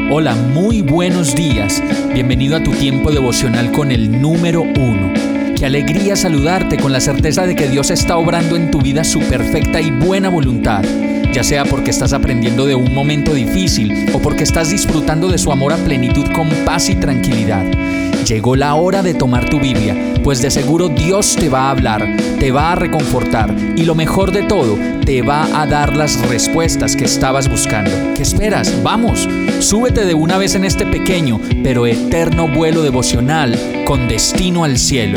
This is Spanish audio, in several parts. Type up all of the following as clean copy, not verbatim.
Hola, muy buenos días. Bienvenido a tu tiempo devocional con el número 1. Qué alegría saludarte con la certeza de que Dios está obrando en tu vida su perfecta y buena voluntad, ya sea porque estás aprendiendo de un momento difícil o porque estás disfrutando de su amor a plenitud con paz y tranquilidad. Llegó la hora de tomar tu Biblia, pues de seguro Dios te va a hablar, te va a reconfortar y lo mejor de todo, te va a dar las respuestas que estabas buscando. ¿Qué esperas? ¡Vamos! Súbete de una vez en este pequeño pero eterno vuelo devocional con destino al cielo.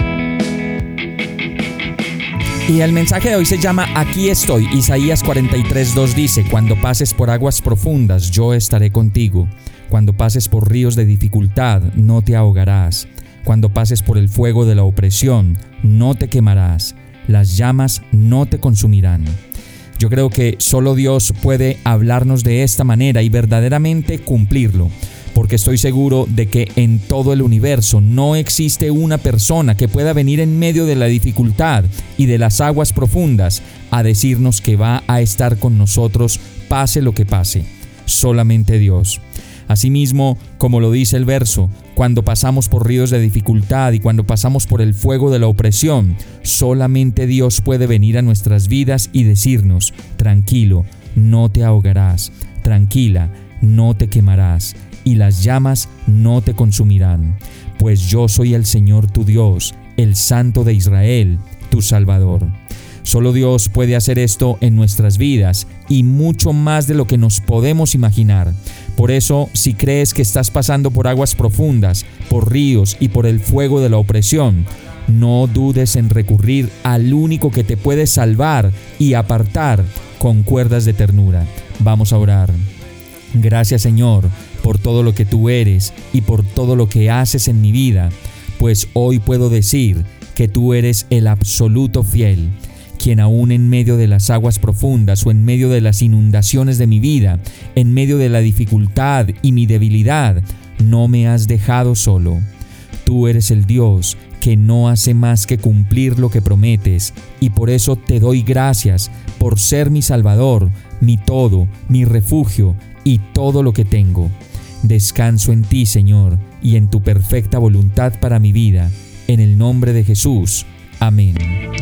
Y el mensaje de hoy se llama Aquí estoy. Isaías 43:2 dice: Cuando pases por aguas profundas, yo estaré contigo. Cuando pases por ríos de dificultad, no te ahogarás. Cuando pases por el fuego de la opresión, no te quemarás. Las llamas no te consumirán. Yo creo que solo Dios puede hablarnos de esta manera y verdaderamente cumplirlo, porque estoy seguro de que en todo el universo no existe una persona que pueda venir en medio de la dificultad y de las aguas profundas a decirnos que va a estar con nosotros pase lo que pase. Solamente Dios. Asimismo, como lo dice el verso, cuando pasamos por ríos de dificultad y cuando pasamos por el fuego de la opresión, solamente Dios puede venir a nuestras vidas y decirnos: tranquilo, no te ahogarás, tranquila, no te quemarás, y las llamas no te consumirán, pues yo soy el Señor tu Dios, el Santo de Israel, tu Salvador. Solo Dios puede hacer esto en nuestras vidas y mucho más de lo que nos podemos imaginar. Por eso, si crees que estás pasando por aguas profundas, por ríos y por el fuego de la opresión, no dudes en recurrir al único que te puede salvar y apartar con cuerdas de ternura. Vamos a orar. Gracias, Señor, por todo lo que tú eres y por todo lo que haces en mi vida, pues hoy puedo decir que tú eres el absoluto fiel, quien aún en medio de las aguas profundas o en medio de las inundaciones de mi vida, en medio de la dificultad y mi debilidad, no me has dejado solo. Tú eres el Dios que no hace más que cumplir lo que prometes, y por eso te doy gracias por ser mi Salvador, mi todo, mi refugio y todo lo que tengo. Descanso en ti, Señor, y en tu perfecta voluntad para mi vida. En el nombre de Jesús. Amén.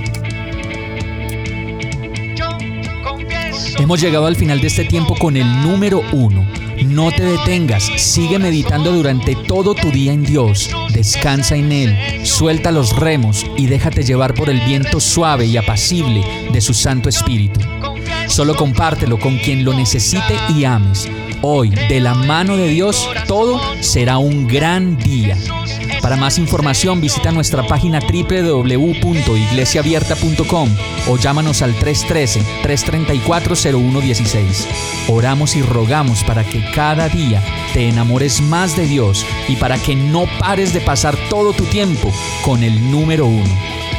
Hemos llegado al final de este tiempo con el número 1. No te detengas, sigue meditando durante todo tu día en Dios. Descansa en Él, suelta los remos y déjate llevar por el viento suave y apacible de su Santo Espíritu. Solo compártelo con quien lo necesite y ames. Hoy, de la mano de Dios, todo será un gran día. Para más información, visita nuestra página www.iglesiaabierta.com o llámanos al 313-334-0116. Oramos y rogamos para que cada día te enamores más de Dios y para que no pares de pasar todo tu tiempo con el número 1.